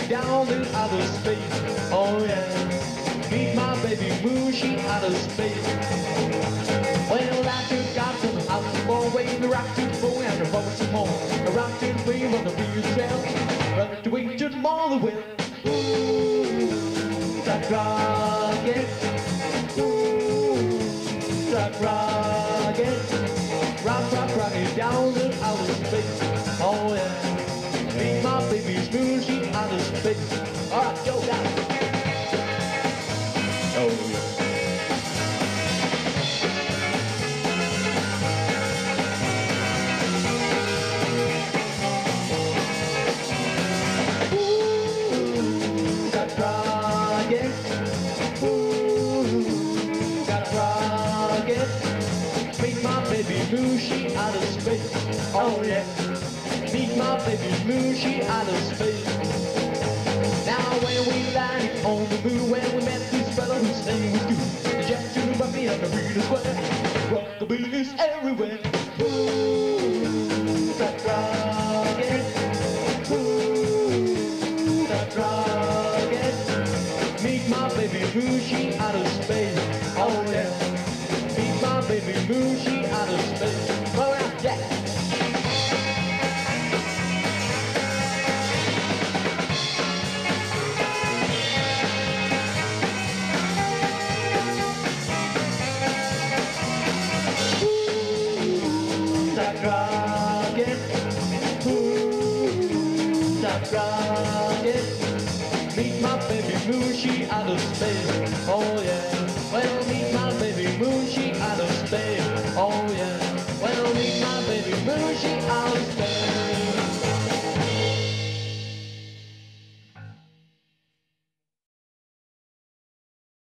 down in outer space. Oh yeah, meet my baby moon, she outer space. Well, I just got some house some more way, the rock to the bow and the bow some more. The rock to the wave of the real trail, run to wait to tomorrow the wind. Ooh, that rocket. Ooh, that rocket. Rocket down in outer space. Oh yeah, meet my baby's moon, she outer space. All right, go down. Oh yeah. Baby moon, she out of space. Oh yeah, meet my baby moon, she out of space. Now when we landed on the moon, when we met this fella whose name was Goose, the jet to Buffy and the Rita Square, rockabilly is everywhere. Ooh, that rocket. Ooh, that rocket. Meet my baby moon, she out of space. Oh yeah. My baby moon, she out of space. Go out, Jack. Ooh, that rocket. Ooh, that rocket. Meet my baby moon, she out of space.